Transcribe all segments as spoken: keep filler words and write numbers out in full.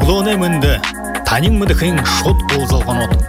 Углоне мынды, танин мыдыхын шот болзалған от.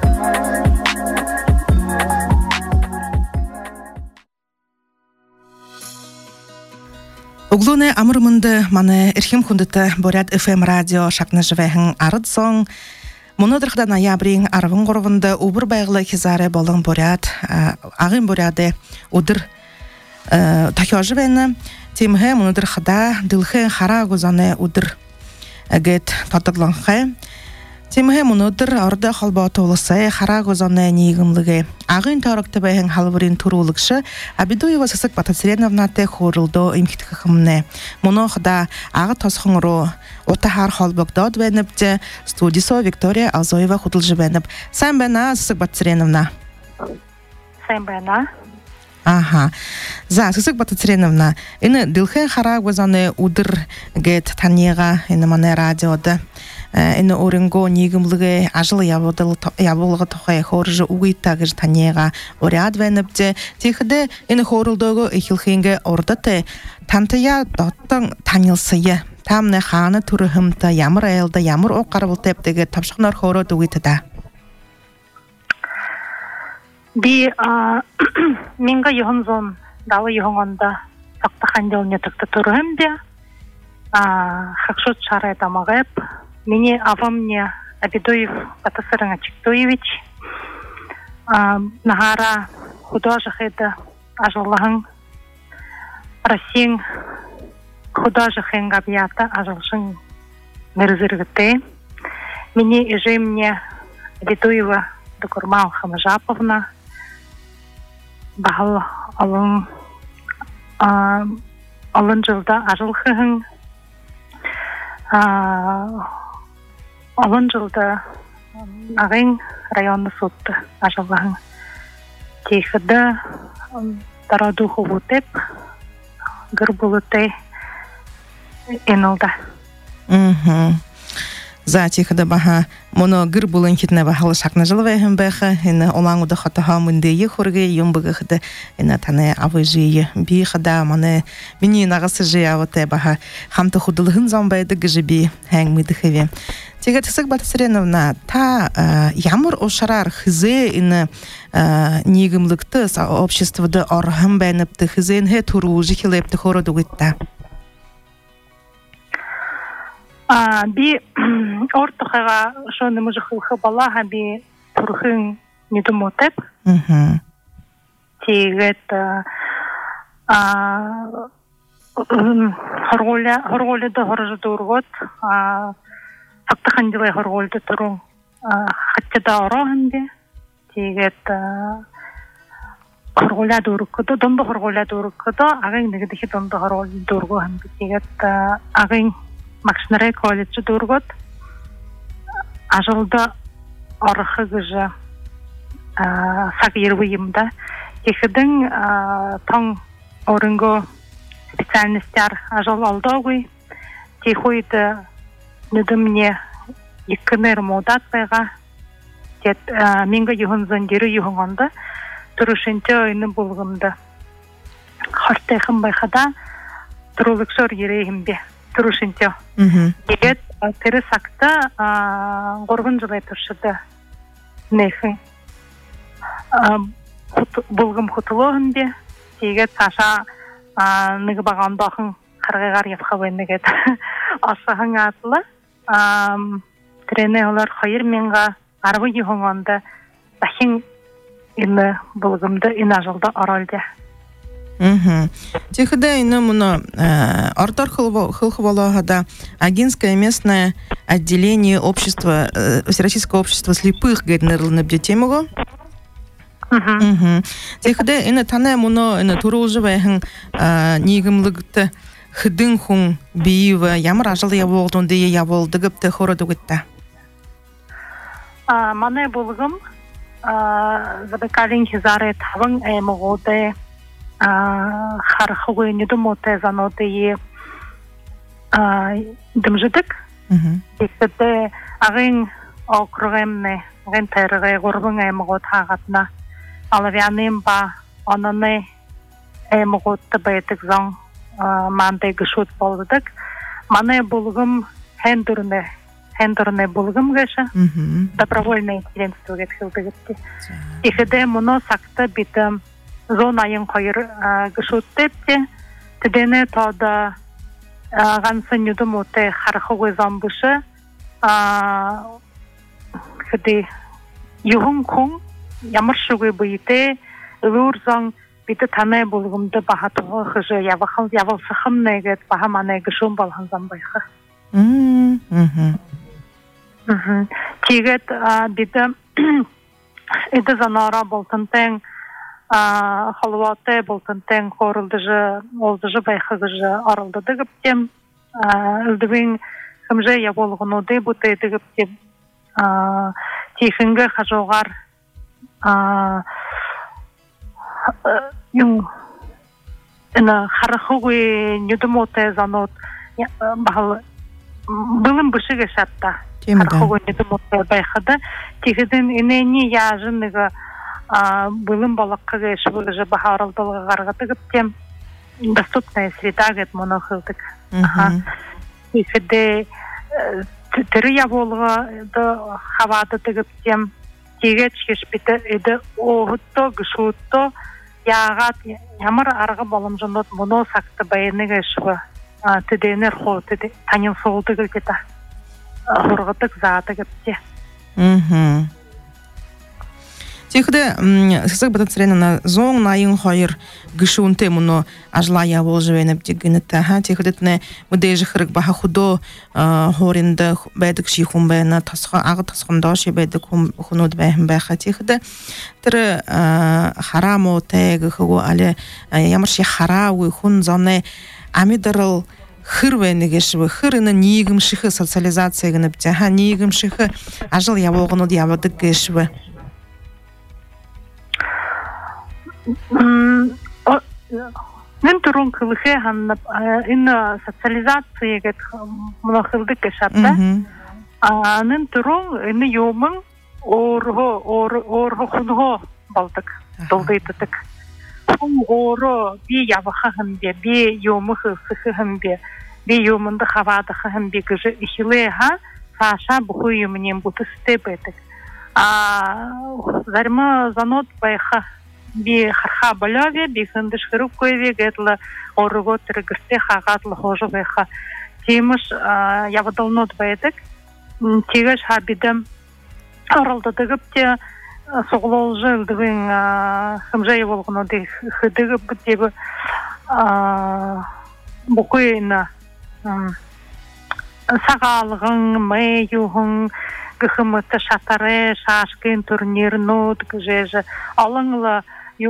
Углоне амырмынды маны эрхим хундыты Борят эф эм радио шакны живэхын арыд соң. Мұнадырқыда ноябрин арвын ғорвынды убыр байгылы кезары болын Борят, ағын Боряды удыр такёжы бәйні. Темхе мұнадырқыда дылхы хара гузаны удыр әгет татырланхы. Темхе мұнадыр арда қалбаты олысы хара гузаны негімлігі. Ағын тарықты бәйін халвырын турулықшы Абидуева сысық Батасыреновнаты хорылды имхиткі қымны. Мұнақыда ағы тасқыңыру Отахар холбогдод венепте студисо Виктория Алзоева худылжы венеп. Сайн байна, сысық Батасыреновна. Сайн байна. Ага. За, сысық Батасыреновна. Іні дылхы хара гузаны удыр гет танеға іні маны радиоды. Эне орынго нигимлиге ажыл ябылы тоқай хоржы угиттагыж танега оряд венепте тихде эне хорылдого ихилхинге ордате тантая доттан танилсые тамне ханы турыхымта ямар айылда ямар оқарбыл тептеге тапшықнар хоро дугитада би минга йохонзон далы йохонда тақтахан делне тақта турыхымде хакшут шарай тамагеп Мне Авамне Абидуев Батасырын Ачиктуевич Нагара художник это ажаллахын Россиян художник габията ажалшын мирзыргыты. Мне иже мне Абидуева Докурмал Хамажаповна Бахал алын алын жылда ажалхын Алын жылда ағын районны сотты ажаллағын. Тейхіді дарадуху бұтеп, ғыр бұлыты енілді. За тихіді баға, мұны ғыр бұлын кетіне бағалы шақны жылы вәйхін бәйхі, әні олаңуды қатыға мүндейі құрғы, ем бұғы қыды, әні таны авы жиі бей қыда, мұны мені нағысы жиі ауыты баға, қамты құдылығын замбайды ғыжы бей әң мүді қыве. Теге тісік Батасыреновна, та ямар ошарар хызе іні негімлікті обществоды орғын бәйніпті, хызен хе тұру жекелепті қорыды өтті. Би ортықыға шоны мұжықылқы бала би тұрғын недім өтіп. Тегет ғырғоледі ғыржыды ұрғыт. Тақтықын делай ғырғоледі тұру қаттыда ұрағын бе. Тегет ғырғоледі ұрықыды, донды ғырғоледі ұрықыды. Ағын дегедегі донды ғырғоледі ұрғыған бе. Тегет ағын Макшнарай колледжі дұрғыт. Ажылды орықы ғыжы сақ ервейімді. Текідің таң орынғы специальностяр ажыл алды оғый. Текойды нүдімне екінер модат байға. Менгі юғынзын дері юғынғанды. Тұрышынты ойыны болғымды. Қартайқын байқада тұрылықшор ерейім бе. Тұрушынте. Егет тері сақты ғорғын жылай тұршыды нейхін. Бұлғым құтылығын бе, егет саша нүгі бағандағын қырғығар епқабайын егет. Асығын атылы. Тірені олар қайыр менға арвы егіңанды бәхін іні бұлғымды іна жылды аралды. Тихода ино муно Артур Хылховалахада Агинское местное отделение общества Всероссийского общества слепых гайднерлны бдетемого. Тихода ино тане муно ино турулжывайхын нигымлыгты хыдын хун биива ямар ажалы яболдун дее яболдыгыпты хороду гытта. Мане булгым забекалин хизары тавын эмогоды хархугы недумоте заноты дымжыдык. Текте ағын округемне, ағын тәріғі ғұрбың әміғот хағатна. Алавяным ба онаны әміғотты бәйтік зан мандай гышут болдыдык. Маны бұлғым хәндіріне хендерне булгым гэша. Добровольное членство гэхэлдэгти. Ихэдэ моно сакта битэм зонайын койр гэшүттэтти. Тэдэне тода гансан юдум оте харахугы замбышы. Хэдэ юхун кун ямар шугы быйте ылурзан бите тане булгымды бахатугы хыжы явахал явалсахым негет бахамане гэшүм балхан замбайха. Мм. Тигет бите эдэ занара болтантен халвате болтантен хорылдыжы олдыжы байхыгыжы арылды гыптем ылдыбын хымжы яволгынуды буты дыгыптем тихинге хажогар юм ина харахугы нюдумоте занот бахал былым бышыга шатта харахугы нюдумоте байхада тихидин инени яжыныга былым балакка гэшвыгы бахарылдылыга гаргатыгыптем доступная среда гэт монохылдык. Тихиде тиры яволга да хавада тыгыптем тигет шешпите эде оғытто гышутто яғат ямар арғы боломжындот мұно сақты байыны гэшвы теденер хо теде танин солды гылдета хорғытык заты гыпте. Тихде сысык бітін сірені на зоң найын хайыр гышуынты мұны ажлая волжывеніп дегінітті. Тихде тіне мұдейжі қырық баха худо хоринді бәдік шейхун бәйіні ағы тасқымда шей бәдік хуnud бәйін бәйха. Тихде тірі харам о тәйгі қығы әлі ямар шей харауы хун заны амидарыл хыр вәйіні кешіві. Хырыны нейгім шиқы социализация гініпті. Нейгім шиқы ажыл яволғыны явадық кешіві. Нэн турун кылыхе ханна ин социализация гет мунахылдык кешатта. А нэн турун ин юмын орго ор орго хунго балдык долдыйтык. Хун оро би яваха хэмбе би юмы хысы хэмбе би юмынды хавады хэмбе гыжы ихиле ха саша буху юмнем буты степетик. А зарма занот байха би харха баляве би хындыш хырып койве гетла орго тиргсте хагатлы хожу байха тимыш явадылнот байдык тигеш хабидем аралдыгыпте соглолжы ылдыгын хымжай болгону ди хыдыгып битеби букуйна сагалгын мэюгын гыхымыты шатары шашкын турнирнут гжеже алыңла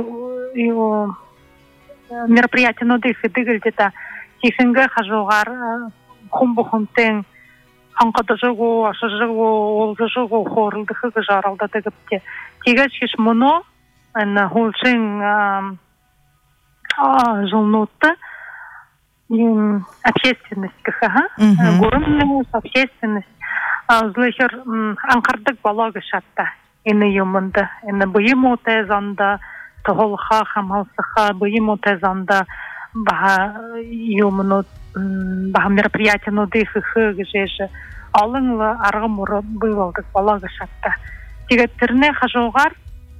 мероприятие но дых дыгылдета тихинге хажугар хумбухунтен ханкадыжыгу ашыжыгу олжыгу хорылдыхы гжаралда дыгыпте тигеш хиш моно ана хулшин жылнутты общественность кха горынная общественность злыхер анкардык балага шатта эне юмында эне быйым отезанда тоголха хамалсаха быйым отезанда ба юмно ба мероприятие но дых гжеже алыңла аргымуры быйвалдык балага шатта тигеттерне хажугар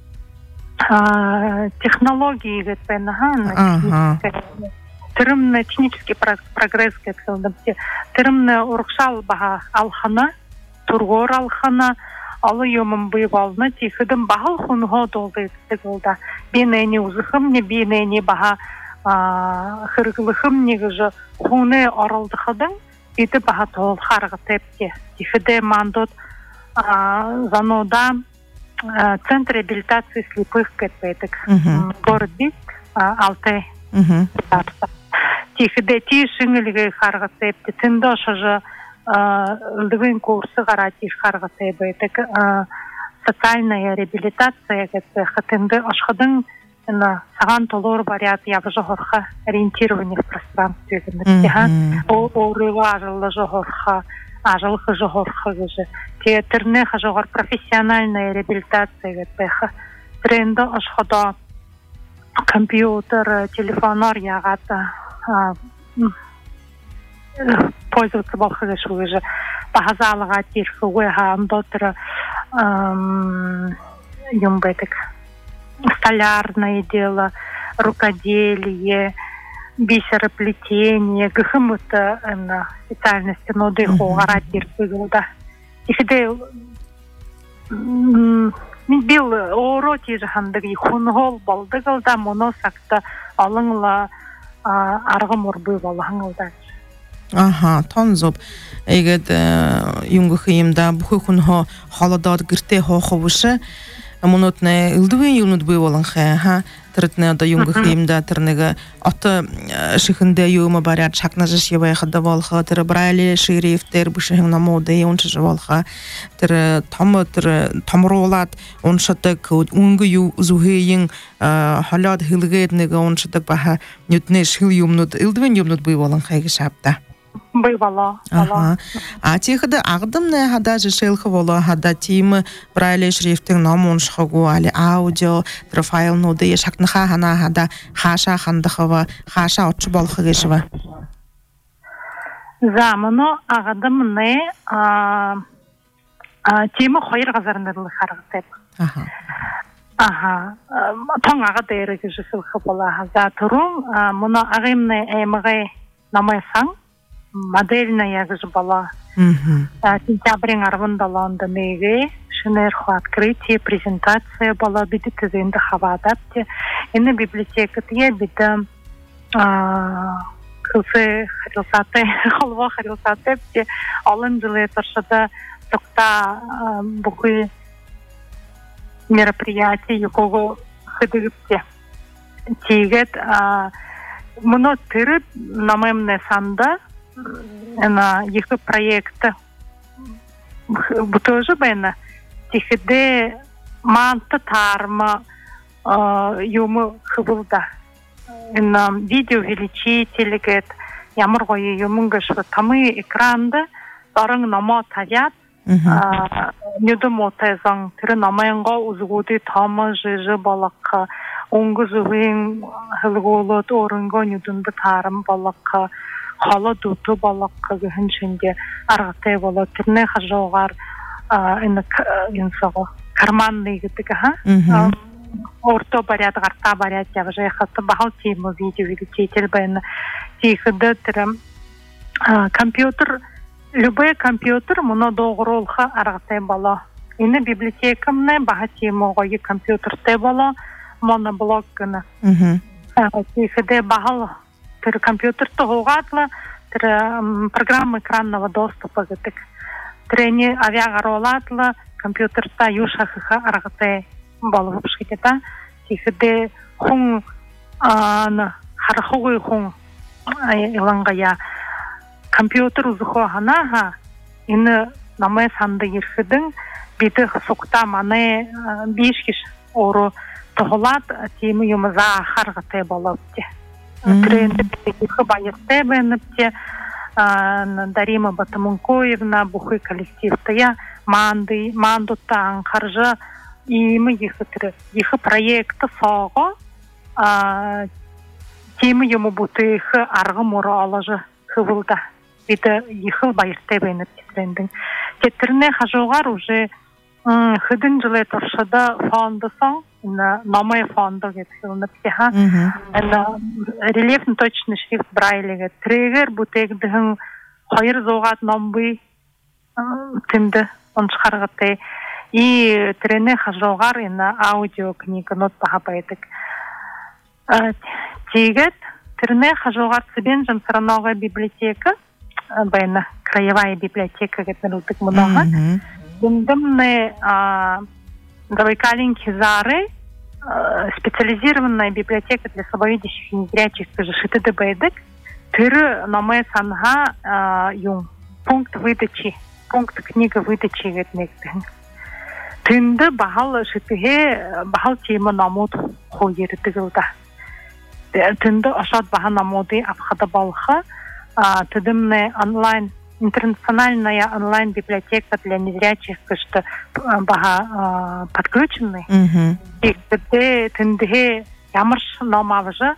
технологии гетпена тырымны технический прогресс кеткелдимте тырымны урукшал баха алхана тургор алхана алы юмым быйвалны тихидим бахал хунго долды тыгылда бенени узыхым не бенени баха хыргылыхым негыжы хуны аралдыхыдың биті баха тол харғы тепке тихиде мандот занода центр реабилитации слепых кетпетик город Бийск алты тихиде тишиңилге харғы тепте тындошыжы лдвин курсы гаратиш харга себетек социальная реабилитация гетсе хатынды ашхадың на саган толор барят явжохорха ориентирование в пространстве гнетха о орыважла жохорха ажылхы жохорха геже театрне хажогар профессиональная реабилитация гетха тренды ашхада компьютер телефонар ягата пользоваться балхыгыш уже базалыга тирхуе һәм дотра юм бетик столярное дело, рукоделие, бисероплетение, гхмыта на специальности, но дыху гарантир выгода. Ихде бил ороти жахандыгы хунгол балдыгылда моносакта алыңла аргымур бывалаңылда. Ага, тонзоп. Эгет юнгы хыйымда бухы хунхо халадад гирте хо ховушы монотне илдуен юнут бывалың ха третне да юнгы хыйымда тернеге аты шихынде юма барят шакнажы шевай хада волха тер брайли шерифтер бушын намоды ончы жвалха тер тамы тер тамролат оншатык унгы ю зухыйын халат хилгетнеге оншатык баха нютне шил юмнут илдуен юмнут бывалың хайгы шапта. Бывало. Ага. А тихда агдымне хада жишелхы вола хада тим брайле шрифтин намон шхагу али аудио трофайл ноды шакныха хана хада хаша хандахова хаша отчу болхы гешва. Замано агдымне тим хойр газарындырлы харгытеп. Ага. Ага. Тон агадыры жишелхы вола хада турум муна агымне эмге намайсан модельная же была. Сентябрь арвандаланда неге шнерху открытие, презентация была бидит зинда хавадапте. И на библиотеке те бида кылсы хрилсате, халва хрилсате те алын жылы таршада токта бухы мероприятия якого хыдыгыпте. Тигет муно тырып намемне санда на их проекта bu тоже бена тихде манта тарма юму хыбылда на видеоувеличитель гет ямыргой юмунгаш тамы экранда барың намо талят нюдомотезан тиры намаянга узгуди тамы жыжы балакка оңгызуин хылголот орынго нюдунда тарым балакка хала дуту балакка гынчынде аргытай болот тирне хажогар ин инсаго карманный гытыга ха орто барят гарта барят явже хатта бахал тему видеоувеличитель бен тихде тирем компьютер любой компьютер муно догролха аргытай бала ини библиотекамне бахатимого и компьютер те бала моноблок гына тихде бахал тир компьютер тогатла тир программа экранного доступа гытык трени авиагаролатла компьютерта юшахыха аргытай балып шкета тихде хун ана хархугы хун илангая компьютер узухо ханаха ины намай санды ирхидин биты сукта мане бишкиш ору тоголат теми юмза харгытай балапти тренде их баясте бенепти Дарима Батамункоевна бухы коллективта я манды мандута харжа и мы их их проекта сого теми юму буты их аргымура алажы хывылда биде ихыл байырте бенепти трендин кеттерне хажогар уже хыдын жылы торшада фондосон на номер фонда гетсилнып ха на рельефный точный шрифт брайлиге трегер бутегдин хайыр зогат номбы тимде он чыгаргыты и трене хажогар на аудиокнига нот бахапайтык тигет трене хажогар сибен жамсаранога библиотека байна краевая библиотека гетнутык много Дымдымны Гавайкалинки Зары специализированная библиотека для слабовидящих и незрячих жашиты дебайдык тыры намай санга юм пункт выдачи пункт книга выдачи гетнектен тынды бахал шитыге бахал тема намут хойер тыгылда тынды ашат баха намуды апхада балха тыдымны онлайн интернациональная онлайн-библиотека для незрячих, что бага подключены. И где тенде ямарш номавжа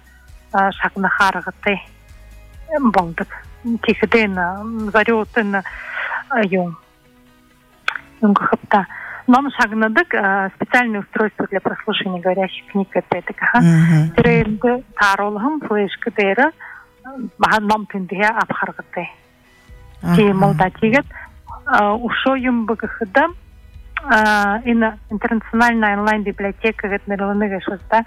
шагнахаргаты болдык. Тихден зарётын юм. Юнгхапта. Нам шагнадык специальное устройство для прослушивания говорящих книг это така. Тренды таролхам флешка дера бахан нам тиндия абхаргате. Ти молдатигет ушо юм бгхда ин интернациональная онлайн библиотека гетнерлыгы шоста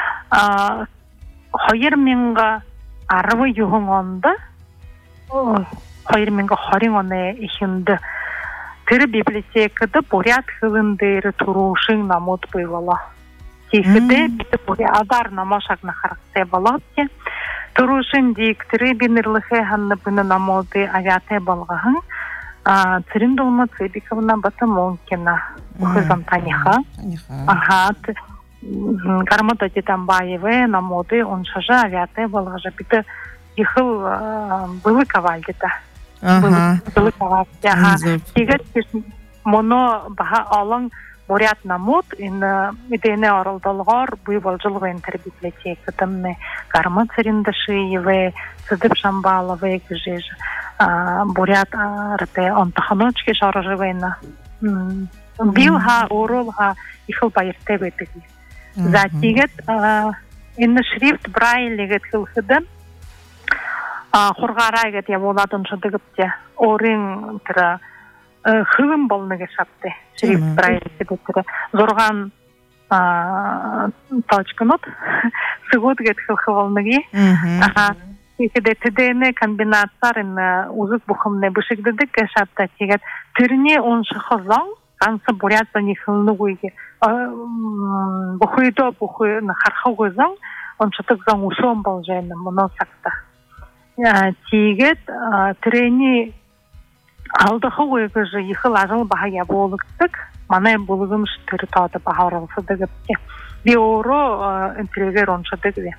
хоёр мянга арвы югонда хоёр мянга хорин оны ихинд тэр библиотекада бурят хылындыры турушин намот бывала. Тихде бит бурядар намашак на характе балатте. Турушин диктори бинерлыхе ханна бина намоды авиате балгахан. А цриндолма цебиковна батамонкина. Ухызам таниха. Ага. Гармата Титамбаеве намоды он шажа авиате балгажа бит ихыл былы кавальдита. Ага. Тигет моно баха алың бурят намут ин идене аралдалгар буйвалжылгы интербиблиотека тамне гарма цриндашиеве сыдып шамбалове кжеж бурят рте антаханочки шаржевена билха оролха ихыл байртебетик за тигет ин шрифт брайлигет хилхыдан Хоргарайгет я воладын шыдыгыпте орын тыра хылым болныгы шапты. Шрифт брайлиге тыра зорган толчканот сыгутгет хылхы болныгы. Икеде тедене комбинацияларын узык бухымны бышыгдыдык шапта тигет тырне он шыхызан кансы бурятса нихылныгыйге бухыйдо бухы хархыгызан он шытыгзан усом болжайны мұны сакта. Тигет трени алдыхы ойгыжы ихыл ажыл бахая болыктык мана булыгым штыры тады бахарылсы дыгыпте биоро интерьер онша дыгве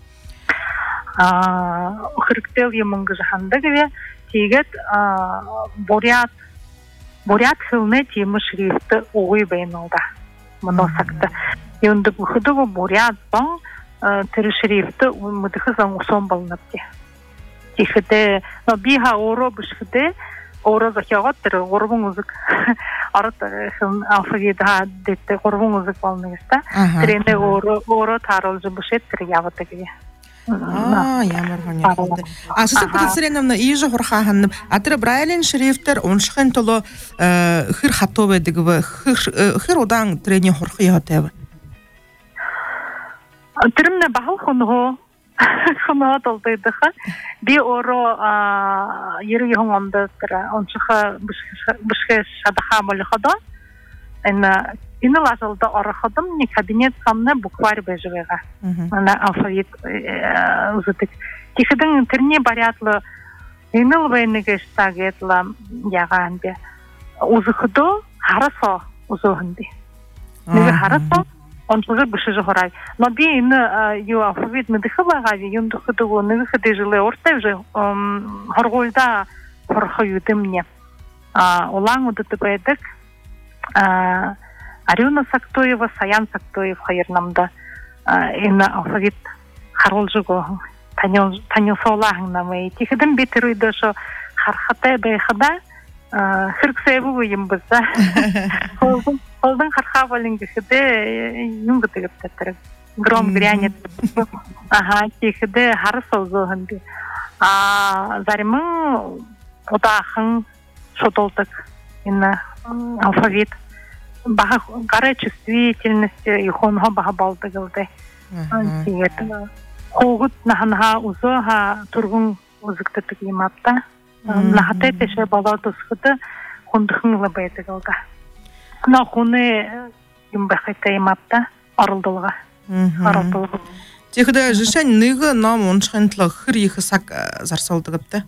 хырктел емынгы жахандыгве тигет бурят бурят хылны темы шрифты угуй бейнылда мұносакты юнды бұхыдығы бурят бан тірі шрифты мұдықы зан усон балынапте Тихде, но биха оро бушхде, оро захягаттыр, орвун узык. Арат алфавида детте орвун узык болмыйста. Трене оро оро таролжу бушеттир яватыгы. А, ямар ханьяхды. А сысып кытсыреновна ижы хорхаханным. Атыры брайлин шрифтер оншхын толо хыр хатове дыгвы, хыр одан трене хорхы ятевы. Тримне бахал хонго. Хана толдыдыха би оро йери хонгонда тра ончха бишке шадаха малхада эн инлазалда архадым не кабинет самна букварь бежевега ана алфавит узытык тихдин интерне барятлы иныл венеге стагетла яганде узыхдо харасо узохнди не харасо он тоже бышыжы хорай. Но би ины ю алфавит медыхыбага ви юнды хыдыгу ныгы хыды жылы ортай уже хоргольда хорхаюды мне. Улан удыты бэдык Арюна Сактоева, Саян Сактоев хайырнамда ины алфавит харолжыгу танюсолахың намы. Тихыдым бетер үйді шо хархатай бэйхада хырксайбу үйім бізда. Олдың харха валингихде юнга тегептер. Гром грянет. Ага, тихде харсо зоханди. А заримын удахын шотолтык инна алфавит. Баха гары чувствительности и хонха баха балдыгылды. Тигет. Хогут наханха узоха тургун узыктытык имапта. Нахатай пеше баладусхыды хондыхын лабайтыгылды. Но хуны юмбахайта имапта арылдылға. Арылдылға. Тихде жишань ныгы нам оншхынтлы хыр ихы сак зарсалдыгыпты.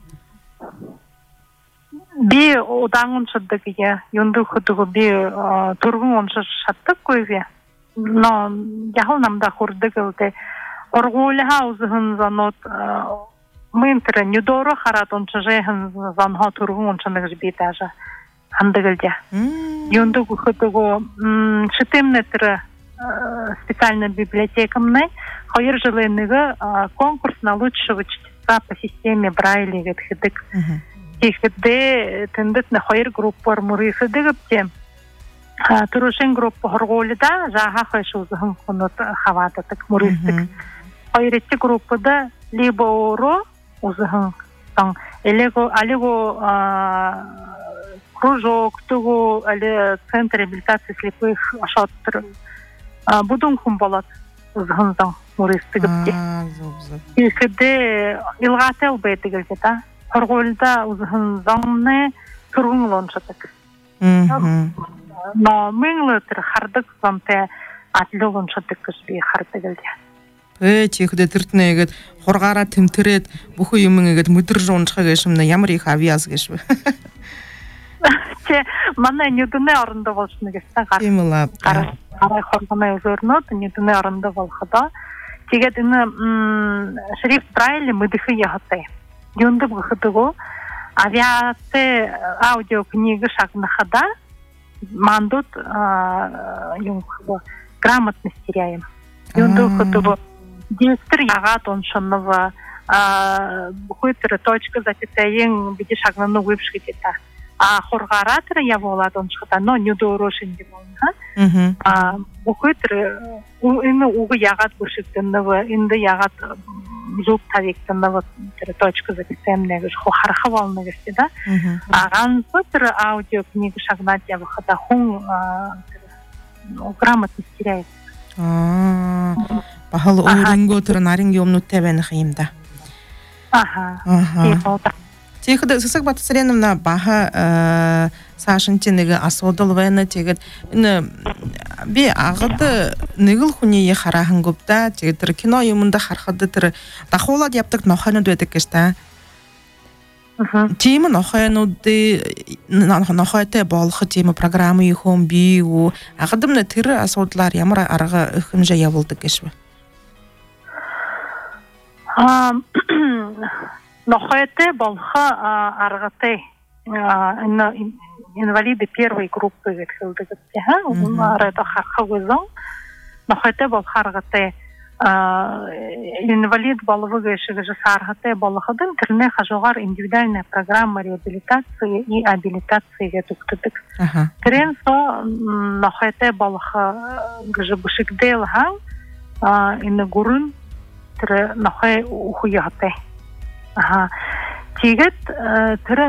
Би одан оншыдыгы я, юнды худыгы би тургун оншы шаттык көйге. Но яхыл намда хурдыгылды. Оргулыха узыхын занот мынтыры недоры харат оншы жайхын занха тургун оншыныгы битажа. Хандыгылде. Юнды худыгы шытымнетыры специальной библиотекамной, хайыр жылыныгы конкурс на лучшего чтеца по системе Брайля гетхидык. Тихде тендет на хайр группар мурысы дегипте. Турушен группа хорголда жаха хайшузын хунут хавата так мурыстык. Хайретти группада либо оро узын сан элего алего кружок тугу але центр реабилитации слепых ашаттыр. Будун хум болот узын сан мурыстыгипте. Тихде илгател бетигилде та. Хорголда узын занны тургун лоншатык. Но мыңлытыр хардык замте атлогон шатык кышби хардыгылды. Э чихде тиртнегет хоргара тимтирет буху юмыгет мытыр жончка кешимне ямар их авиаз кешби. Че мана нюдуне арында болшуну кесте кар. Имила. Кара хоргана өзөрнөт нюдуне арында болхада. Тигет ины шрифт брайле мыдыхы ягаты. Юнды бухыдыгу авиация аудиокнига шагнахада мандут юнхбо грамотность теряем. Юнду хутубо дистр ягат он шоннова бухуйтер точка затетаен биди шагнану випшкитета. А хоргаратор я волат он шхата, но нюду рошин димон. А бухуйтер ины угу ягат бушиктеннова, инды ягат зуб тавиктеннова точка затетаем негаш хохарха волнегасти да. Аган сутер аудиокнига шагнат я выхода хун грамотность теряет. Пахал оринго тер наринги омнут тебен химда. Ага. Тихда сысык батсыреновна баха сашынченеге асодылвайны тегет би агыды нигыл хуни харахын гупта тегетер кино юмында хархады тер тахолад яптык ноханы дөтек кешта. Тема нохайнуды нохайте болхы тема программы ихом би у агыдымны тир асодлар ямар арга ихимже ябылды кешбе. Нохайте болха аргате инвалиды первой группы ветхилдыгытте ха арада хахвызон нохайте болха аргате инвалид болвыгы шыгы саргате болхадын тирне хажогар индивидуальная программа реабилитации и абилитации гетуктыдык трен со нохайте болха гыжы бышыгдел ха ины гурын тире нохай ухуягате. Ага. Тигет тире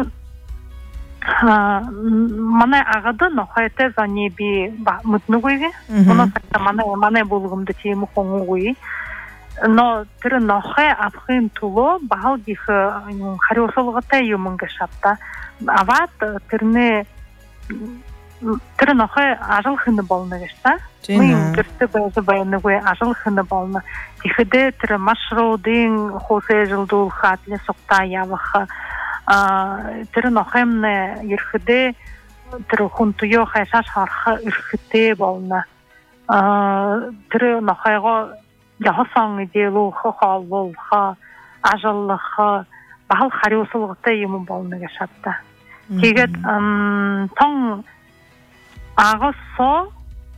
мана агады нохайте за неби мытнугуйги. Уна такта мана мана булгумды тему хонгуй. Но тире нохай апхын туло бахал гих харёсолгата юмынга шапта. Ават тирне тире нохай ажыл хыны болны гешта. Мы герте байзы байны гуй ажыл хыны болны. Тихде тире маршрутын хосе жылдул хатле сокта яваха. Тире нохемне ерхде тире хунтуё хайшаш харха ирхте болны. Тире нохайго яхасан иделу хохалвол ха ажыллы ха бахал харёсылгыта юмын болны гешатта. Тигет тоң агы со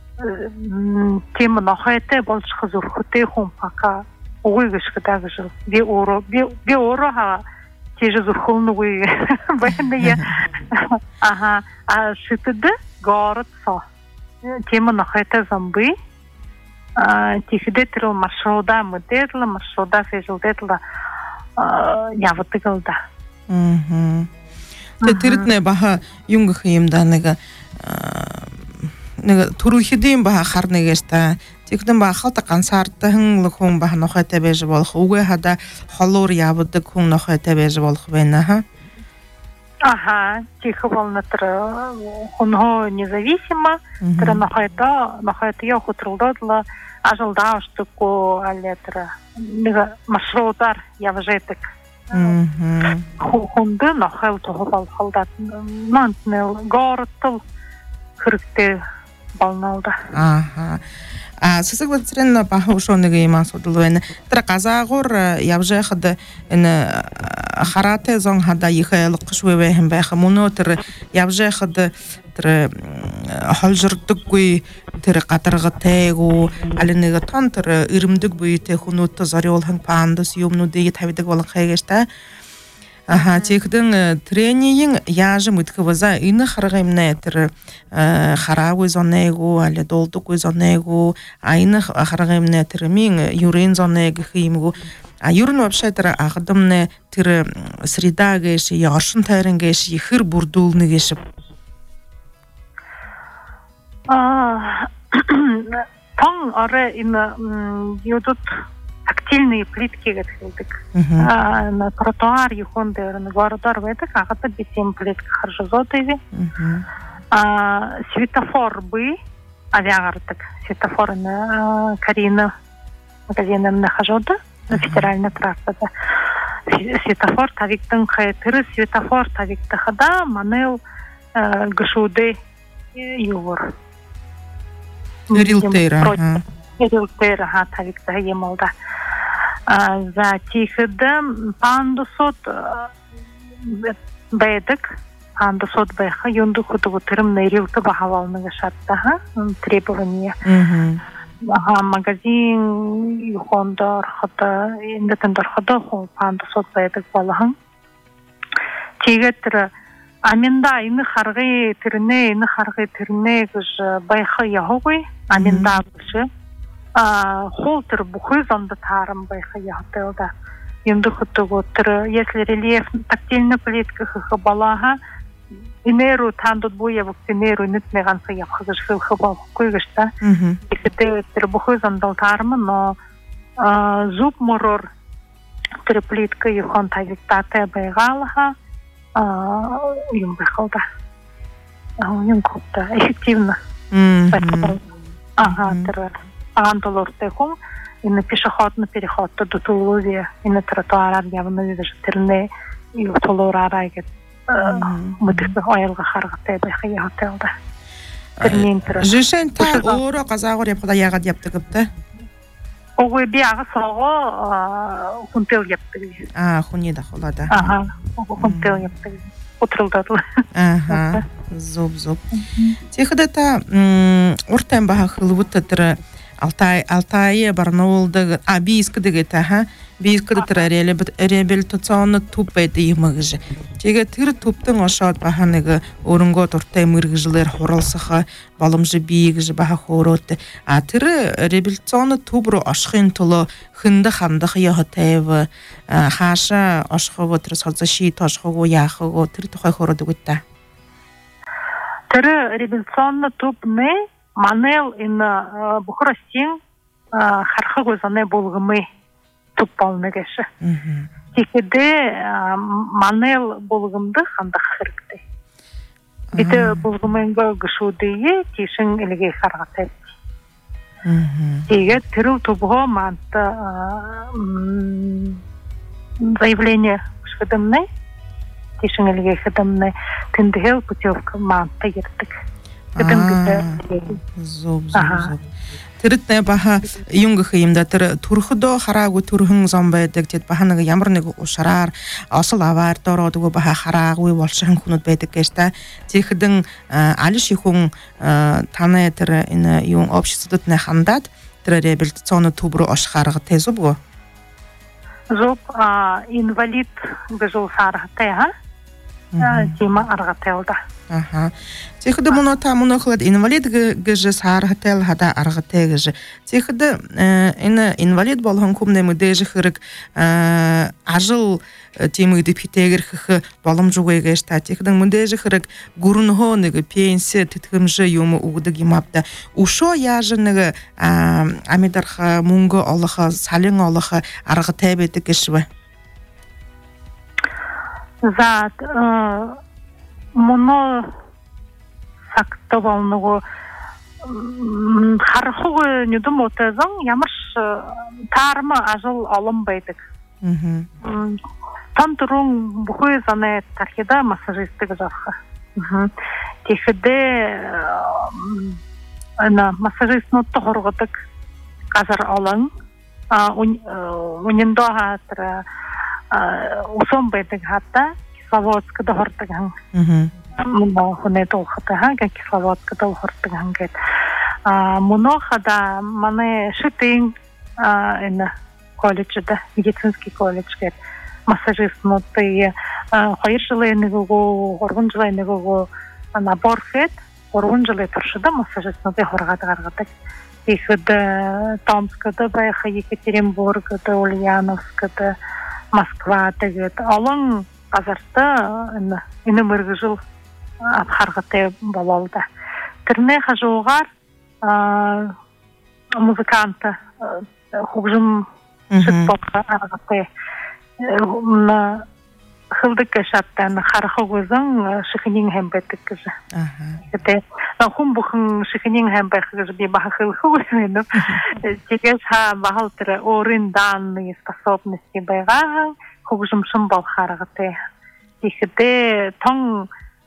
тема нохайте болчхы зурхте хум пока уйгышкыдагы жыл бе оро бе оро ха теже зурхулны уй бэнде я ага а шитыды город со тема нохайте замбы тихде трил маршруда мыдетла маршруда фежылдетла явытыгылда мм тетиртне баха юнга хыйымда нега нега турухидим баха харнегешта тикден баха халта кансартын лхун баха нохайте беж болох уге хада холор явыды кун нохайте беж болох бена ха ага тихо волнатр хунho независимо тра нохайта нохайта я хутрулдадла ажылда штуку алетра нега маршрутар явжетик хунды нохайл тогол халдат нантнел городтыл хрыкте балналда. Ага. А сысык батсырен баха ушоныгы има содылуэны. Тра казагор явже хады харате зон хада ихайл кышвевэхен бэха муно тра явже хады тра холжырдык гуй тра катаргатэгу алыныгы тон тра ирымдык буйте хунутта зарёлхан пандас юмну дейги тавидык болан хайгэшта. Ага, техден тренинг яжы мыткывыза ины харгаймна тер харагы зонегу, але долдук зонегу, айны харгаймна тер мин юрин зонег химгу. А юрин вообще тер агдымны тер среда геш, яшын тайрын геш, хыр бурдулны геш. А тон аре ин юдут тактильные плитки гетхилдик. А на тротуар юхонде на городар ветак агата бисем плитка харжозотеви. А светофор бы авиагартак светофор на Карина магазином нахожода на федеральной трассе. Светофор тавиктын хайтыры светофор тавикта хада манел гшуде ювор. Рилтейра. Рилтейра ха тавикта емалда. За тихыда пандусот бедек пандусот беха юнду хуту тырым нерилты бахавалны гашатта требования. Ага магазин юхондар хата индетендер хата пандусот бедек балахан. Тигетра аминда ины харгы тирне ины харгы тирне гыш байха яхуй аминда гыш а холтер бухой зонда тарам байха яхтелда юнду хуту тыр если рельеф тактильна плитка хабалаха инеру тандут буя вакцинеру нитмеган саяхы гыш хабал койгышта икте тыр бухой зонда тарам но зуб морор тыр плитка юхон тавиктате байгалха а юм бахалда а юм копта эффективно ага тыр антолор техом и на пешеходный переход до Тулузи и на тротуар явно видишь терне и в Тулурарайгет мы так оялга харгате бахая хотелда тернин тыр жишен та оро казагор япда ягад яптыгыпты ой биага сого хунтел яптыгы а хунида холада ага хунтел яптыгы утрылдадыл ага зоб зоб техдата уртан баха хылвыттыр Алтай Алтай Барнаулда а бийскыдыгы таха бийскыдытыр реабилитационный туп эти имыгыжы. Теге тыр туптың ашат баханыгы орынго туртай мыргыжылар хоралсаха балымжы бийгыжы баха хоротты. А тыр реабилитационный тубру ашхын тулы хынды хамдах яхатаевы хаша ашхыгы тыр сазаши ташхыгы яхыгы тыр тухай хородыгытта. Тыр реабилитационный туп не манел ин бухростин хархагы зане болгымы тупалны геше. Тикеде манел болгымды хандах хиркте. Бите болгымынга гышудые тишин элге харгатет. Тиге тиру тубго манта заявление шведемне тишин элге хедемне тиндгел путевка манта ертик. Зоб, зоб, зоб. Тиритне баха юнга хыйымда тир турхудо харагу турхын зомбайдык тет баханыгы ямырныгы ушарар асыл авар тородугу баха харагу болшын хунут бейдик кешта тихидын алиш ихун таны тир ина юн обществотне хандат тир реабилитационный тубру ашхаргы тезубгу зоб инвалид гыжыл саргыте ха тема аргателда. Ага. Тихда муно та муно хлад инвалид гыжы саргател хада аргате гыжы. Тихда ина инвалид болгон кумне мыдежы хырык ажыл темы депитегер хы балым жугай гешта. Тихда мыдежы хырык гурунхо ныгы пенсия титхымжы юму угды гимапта. Ушо яжыныгы амидарха мунго алыха салын алыха аргате бети гешвы. Зад моно сактовалного хархугы не думотезан ямаш тарма ажыл алынбайдык. Там турун бухой зане тархида массажистыгы жахы. Тихиде ана массажистны тоғырғыдык қазір алын. Унендо хатыр усон байдык хатта Кисловодск дохортыган. Муно хуне толхата Кисловодск толхортыган гет. Муно хада мане шитин ин колледжда, медицинский колледж гет. массажист ноты хайыр жылы негого оргон жылы негого набор хет оргон жылы туршыда массажист ноты хоргады гаргады ихде Томскада байха Екатеринбургда Ульяновскада Москва тегет алың азарта ине мыргы жыл абхаргаты болалды тирне хажугар музыканта хугжым шытпотка аргаты на хылдык шаттан хархогузың шихинин хембеттик кызы. Кете хум бухын шихинин хембеттик би бахыл хугузын. Тегес ха бахалтыр орын данные способности байга хугжым шымбал харгаты. Ихде тон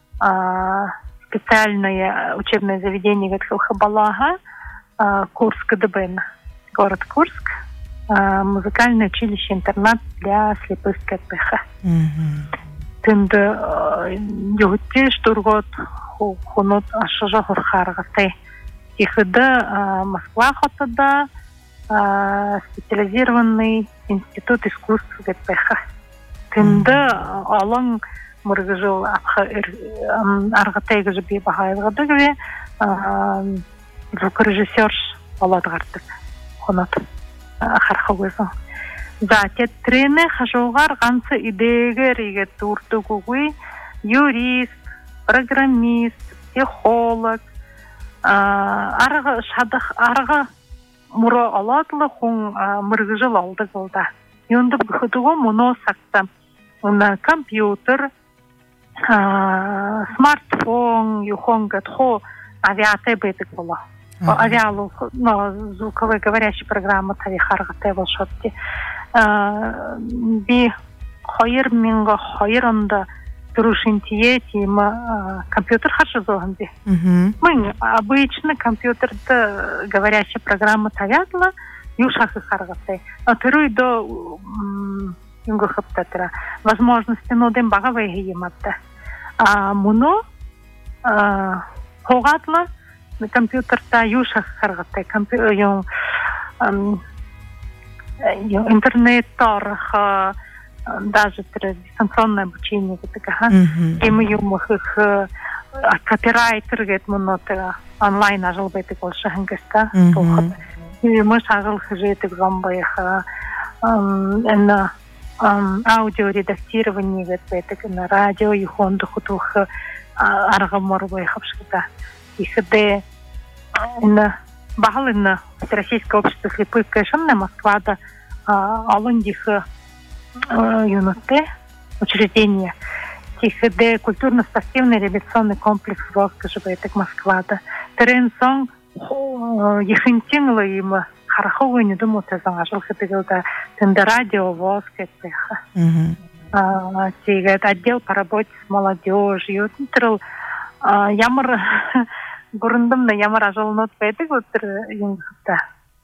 специальное учебное заведение гатхыл хабалага Курск ДБН, город Курск. Музыкальное училище-интернат для слепых КПХ. Тынды югутте штургот хунут ашажа хурхаргаты. Ихыда Москва хотада специализированный институт искусств КПХ. Тынды алың мыргыжыл аргатайгы жби бахайлгады гве звукорежиссер оладгартык хунут. Хархогузо. Затем тренер хажугар ганцы идеге риге туртугуй юрист, программист, психолог, арга шадах арга муро алатлы хун мыргыжыл алды голда. Юнды бухудуго моно сакта. На компьютер, смартфон, юхонгат хо авиате бетик бола. Авиалу, но звуковая говорящая программа тави харгате волшебки. Би хайр минга хайранда турушинтие тема компьютер харшазоганди. Мы обычно компьютер-то говорящая программа тавятла юшахы харгате. А теруй до юнга хаптатра возможности нодем багавай гиематта. А муно хогатла компьютер-то юшах харгате компьютер интернет-торх даже дистанционное обучение такая и мы юмах их копирайтер говорит монотера онлайн ажал бетик больше хангеста и мы ажал хажетик зомбаих на аудиоредактирование говорит бетик на радио и хонду хутух аргаморбой хабшката ихде на Бахалина Российское общество слепых Кайшанна Москва да алындих юноте учреждение тихде культурно-спортивный реабилитационный комплекс Воскожебетек Москва да Теренсон ехинтингла им хараховый не думал ты зангажил хатыгылда тенда радио Воскетеха тигет отдел по работе с молодежью трыл ямар Бурындым на ямар ажалнот петик вот юнгта.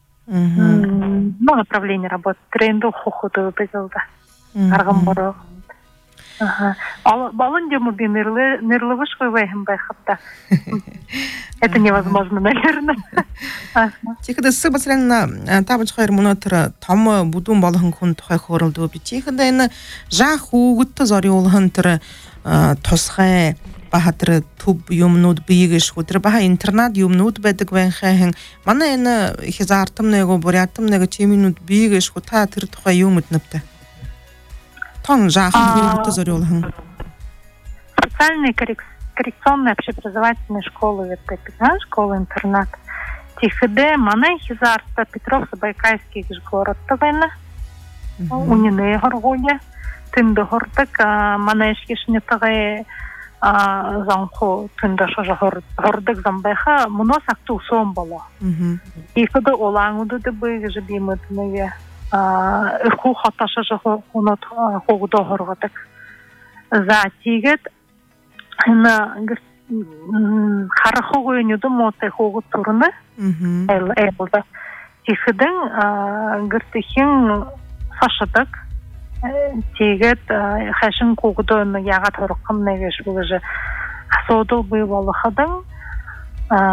Ну направление работы тренду хохоту безалда. Аргамборо. Ага. Ал балын дему би нерлы нерлывыш вайхым байхапта. Это невозможно, наверное. Тикда сыбаслена табыч хайр монотра там будун балын кун тухай хорылды би тикда эне жаху гутта зори олхантра тосхай бахатыр туб юмнуд бийгеш хутыр баха интернет юмнуд бедик венхен мана эне хизартым него бурятым него чеминут бийгеш хута тыр тухай юмут напта тон жаху гутта зори олхан специальные коррекционные общеобразовательные школы это школа-интернат тихде мана хизарта Петровско-Байкальский город тавена унине горгоя тынды гордык мана эшкешне тагы занхо тында шажа гордык замбайха муно сакту сон бала. Ихде олаңуды да быйгы бимытныгы ырху хаташа жахо хонот хогудо горгатык. За тигет на харахогы не думоты хогут турны. Эл элда. Ихден гыртыхин сашадык тигет хашин кугдон ягат хоркым негеш бугы асодо бывалыхадын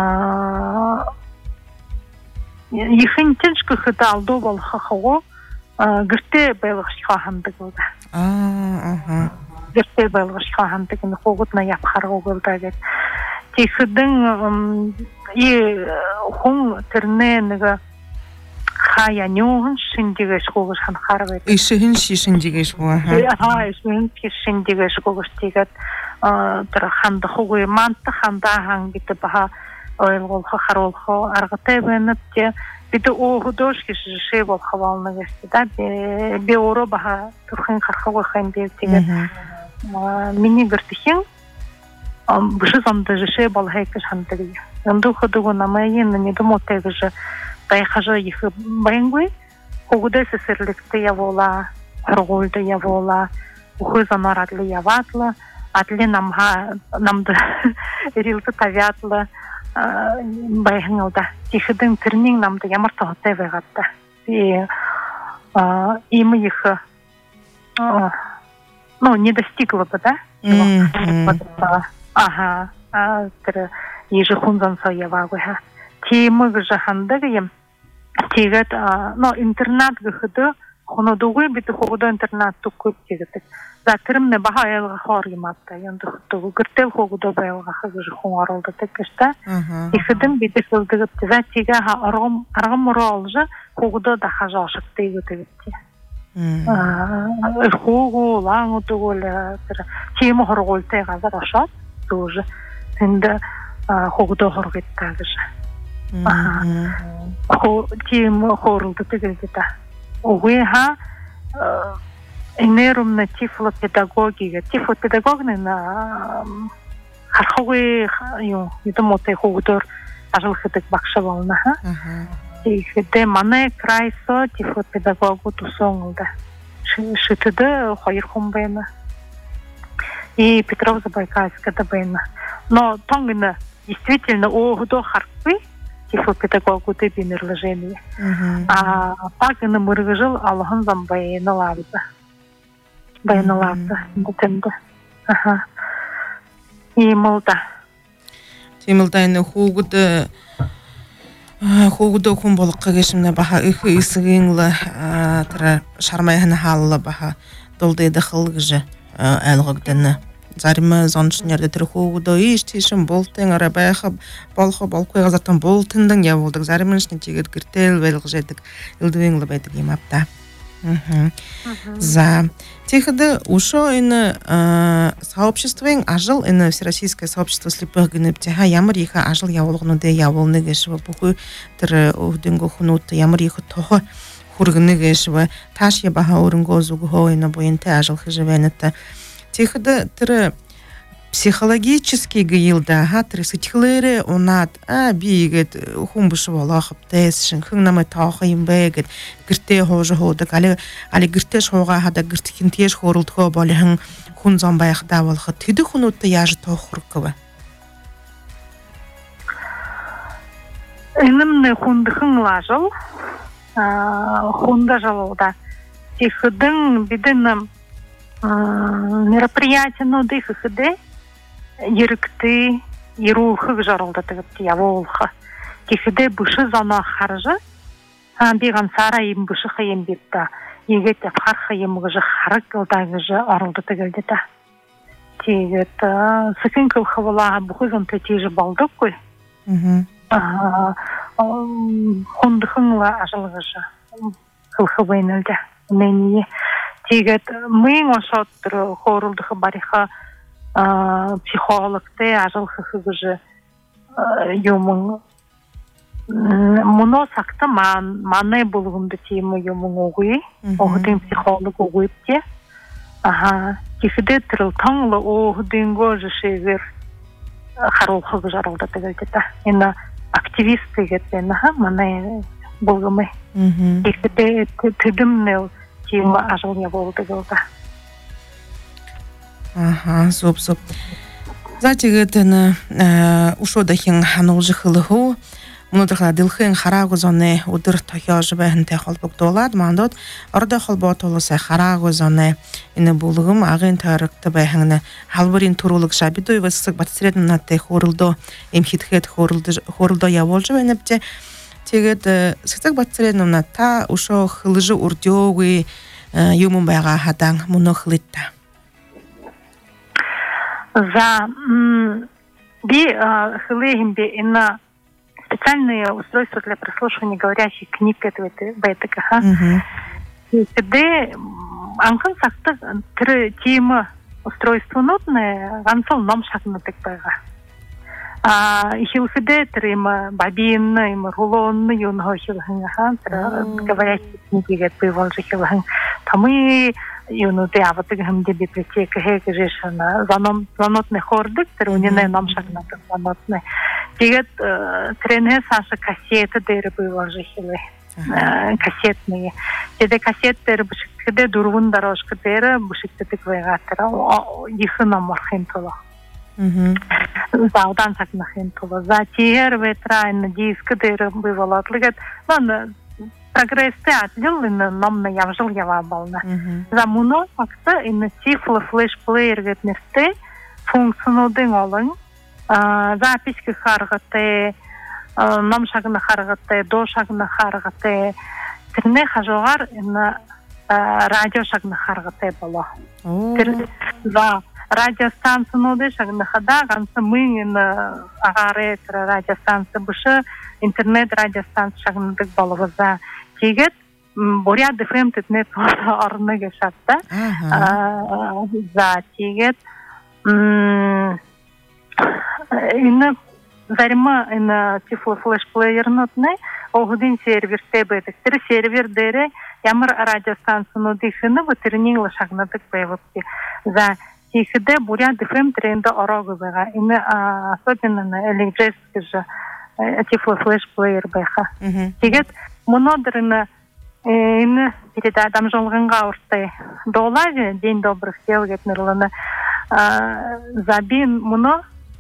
ихин тинчкы хыдалдо балхахого гэртээ байлгах хандаг уу. Аа аа. Гэртээ байлгах хандаг нь хоготна явахар угуулдаг гэж. Тийхэдэн и хүн тэрнээ нэг хаяа нюун шинжигээс хогос ханахаар байдаг. Ишин шинжигээс хоо. Аа ишин шинжигээс хогос тийгээд тэр хандах хогой мант хандаа хангит баха ойлгох харуулах аргатай байна те бид оо художник шишээ болох болно гэсэн да би өөрөө баха төрхөн харахгүйх юм би тэгээд миний гэртхэн биш замдаа шишээ болох гэж хандаг юм. Өндөхөдөг намайын недомотэг гэж байхажа их байнггүй хогдээс сэрлэгтэй явуула харгуулд явуула ухызанаар адли яваатла адли намха намд эрилт тавиатла байхнуудаа тийхэдэн тэрний намд ямар тоотой байгаад та би а им их ну не достигла бы да ага а тэр ежехунзан сояваагүй ха тиймэг жахандаг юм тэгээд но интернет гэхэд хонодоггүй бид хогдоо интернет төгөж гэдэг. За тэрмнэ баха ялгахаар юм аа юм дөхдөг. Гэртэл хогдоо байгаах гэж хүн оруулдаг гэж та. Ихэдэн бид хэлдэг за тига аргам аргам роолж хогдоо дахаж ашигтай гэдэг. Аа хогоо лангуудгол тэр чим хоргуултай газар ашаад дүүж тэнд хогдоо хоргойтаа гэж. Аа хоо чим хоргуулдаг гэж та. Угеха энерумна тифлопедагогия тифлопедагогны на хархуй юу идэмотэй хөгдөр ажиглахдаг багш болно ха. Тэгээд манай крайсо тифлопедагогу тусонда шитэдэ хоёр хүн байна. И Петрово-Забайкальская байна. Но тонгна действительно ого хархуй тифлопедагогу ты бинерлежение. А так и на мыргажил Аллахын замбай налавда. Бай налавда. Бутенда. Ага. И молда. Тимэлдайны хүүгд хүүгд хүн болгох гэшмнэ баха их эсгинла тэр шармайхан хаалла баха дулдэ дахыл гэж айлгагдана. Зарим зончнэр тэр хүүгдөө ийш тийшэн бултын араа байх болох болохгүй газартан бултандан явуулдаг. Зарим нь тэгээд гэртэл байлгаж яадаг. Илдвинг л байдаг юм апта. Аа. За тэгэхэд ушо энэ сообществын ажил энэ всероссийское сообщество слепых гэнэбтэ ямар их ажил явуулгнуудыг явуулна гэж бүхий тэр өвдөнгөө хүмүүст ямар их тохо хүргэнэ гэж тааш я баха өрөнгөө зүгөө энэ буянтай ажил хийж байна та. Тэгэхэд тэр психологический гилда ха тэр сэтгэлээрээ унаад а би гээд хүн биш болох дэс шинхэн намайг тоох юм бэ гэд гэртээ хууж хуудаг али али гэртээ шуугаа хада гэртхэн тийш хөөрөлдгөө болон хүн зам байхдаа болоход тэдэх хүмүүстээ яаж тоох хүрэх вэ? Энэмнэ хүндхэн лажил а хундажалда тэгэхэд бидэн мероприятие ну дыххэдэ еркты ерухыг жаргалдаг явуулах тэгэхдээ бүш зоноо харж аа би ганцаараа юм бүшх юм битта игээд авахарх юм гэж хараг удаа гэж оролддог гэдэг та тэгээд сэкинкл хавла бүхий зонтой тийж болдоггүй аа хүндхэн ажиглаж хөвхөвэнэлдэ миний тэгээд мэн осот хооролдох бариха психологтэй ажиглах гэж юм моно сакта ман манай болгонд тийм юм үгүй охтын психолог үгүй те аха кихэдэ тэр тонгло охтынгоо жишээр харуулах гэж оролддог гэдэг та энэ активист гэдэг наа манай болгоме кихэдэ тэдэмнэл тийм ажил явуулдаг болоо. Аха, суп суп. За тэгээд энэ ушуудахын хануулжихлөхөө өнөөдөр дэлхийн хараагүй зоны өдөр тохиож байхантай холбогдуулаад мандууд ордоо холбоотуулаас хараагүй зоны энэ бүлгэм агын тойрогт байхын халбарын төрүүлэг шабидой вэсэг батсред натай хөрөлдөө эм хитгэхэд хөрөлдөө хөрөлдөө явуулж байна бче тэгээд сэтэг батцрэнуна та ушо хылжы урдёгүй юмун байгаа хадан мунохлитта. За би хылыхимби инна специальные устройства для прослушивания говорящих книг этого байтака. Где анхан сакта три тема устройства нотные, ансол ном шагна так бага. А хилхиде трема бабинна, им рулонна, юнго хилханга, говорящие книги гет бывал же хилхан. Тамы юну деаваты гамде библиотека хега жешана заном занотный хордык, трунине ном шагна так занотный. Тигет трене саша кассеты деры бывал же хилы. Кассетные. Теде кассеты бушикте дурвун дорожка деры бушикте тиквегатера. Их номер хинтола. Заудан сакна хинтола. За тиер ветрайн диск деры бывало отлигат. Но прогресс отдел на нам на явжил явабална. За муно факта ин цифла флеш-плеер ветнесте функционалдың олың. Записки харгате нам шагна харгате, до шагна харгате, тэрне хажуугаар энэ радио шагна харгате болоо. Тэр за радиостанцнууд шагна хада ганц мөн энэ агаре тэр радиостанц биш интернет радиостанц шагнадаг болоо. За тэгээд Бурят эф эм тэднээ орно гэж шатта. За тэгээд энэ зарим энэ цифр флеш-плеер нотны огдын сервер тэбэдэг. Тэр сервер дээр ямар радиостанцнуудын тэрнийг л шагнадаг байвал. За тийхдэ Бурят эф эм тренда ороог байгаа. Энэ особенно электрис гэж цифр флеш-плеер байгаа. Тэгээд монодер энэ энэ передача дамжуулгангаа уртай доллар день добрых дел гэж нэрлэнэ. Забин моно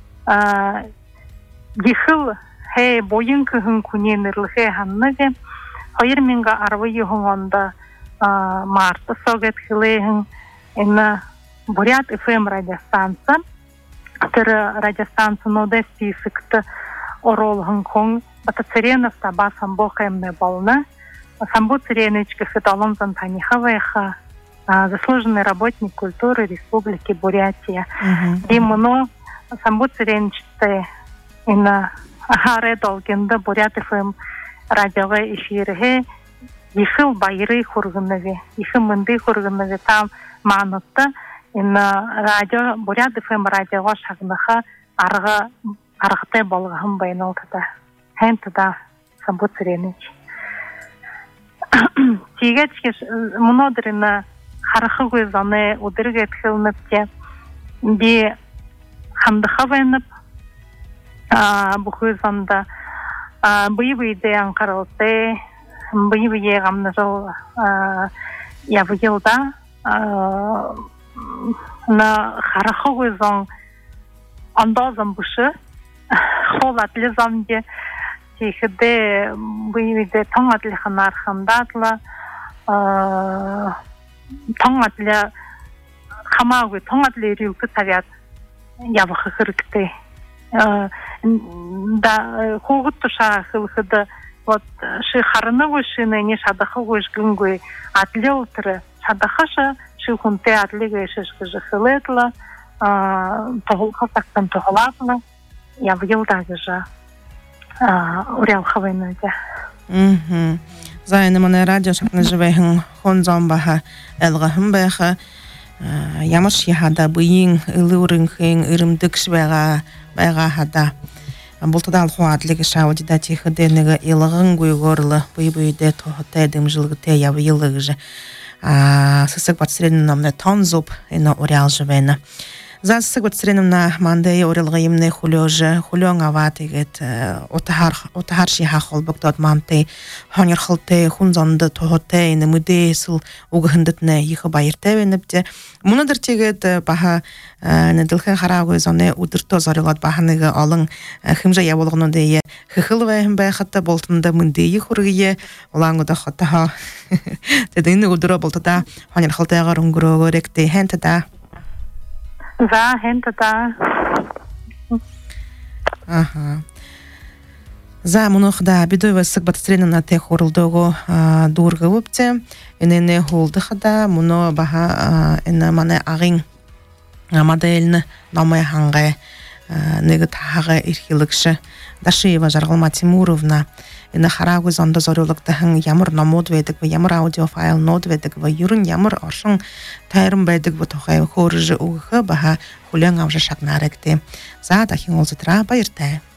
Гихл хэ боинка хүн күний нэрлэхэ ханнагэ хоёр мянга арван онда март согет хилэхэн энэ Бурят эф эм радиостанция тэр радиостанцнуудын списокт оролхон хон Батацеренов таба самбох эмне болно. Самбу Цереночка Федолонзан Панихавеха, заслуженный работник культуры Республики Бурятия. Именно Самбу Цереночка ина харе долгенда Бурят эф эм радиога эфирге ихэл байры хургыннага ихэл мынды хургыннага там манутта ина радио Бурят эф эм радиога шагнаха арга аргатай болгохон байналтада хэнтада Самбу Цереноч тийгэж монодерна харахгүй зане өдөргөт хэлнэпте би хандахавэнэп а бухызанда а быйбыйдэ анкаралте быйбые гамнажал а явгилда на харахгүй зон андазам бушы холатлы замде тийхдэ быйбыйдэ тонгатлыхан архандатла а тонгатлы хамаагүй тонгатлы ирүүг тавиад явах хэрэгтэй да хогот туша хылхыда вот ши харнагы шины не шадахагы гынгой атлеутр шадахаша ши хунте атлиге шишгы хылетла а тогулхасактан тоголатла я вилдагы жа а урял хавайнага мм зайны мана радио шакны живэхэн хонзомбаха элгахэн байха ямаш яхада быйын ылырынхын ырымдыкш байга байга хада бултадал хуадлыгы шаудида тихденеге илгын гуйгорлы быйбыйде тохоте дымжылгыте явылыгы же а сысык батсренин намне тонзуп ина урял живена за сысык батсренин на мандей урялга имне хулёже хулён аватигет отахар отахар шиха холбоктот манте хонер хылте хунзанды тохоте ина мыдесыл угыхындытне йхы байыртевенепте мунадыр тегет баха недылхэн харагы зоне удырто зорилот баханыгы алың хымжа яволгону дeye хыхылвэхэн байхатта болтунда мындейи хургие улаңыда хатаха тединни удыро болтуда хонер хылтайгар унгурого ректе хентада за хентада аха За мұнықда бидой васық батыстренына тех орылдығы дұрғы өпте. Енені холдықда мұны баға ені маны ағын моделіні намай ханға неге тағы ирхилікші. Дашиева Жарғылма Тимуровна ені харагы зонда зорылықтығын ямыр намод ведік və ямыр аудиофайл нод ведік və юрын ямыр аршын тайрым бәдік və тоқай қорыжы ұғы баға хүлен авжа шақнаректі. За дахин олзытыра байыртай.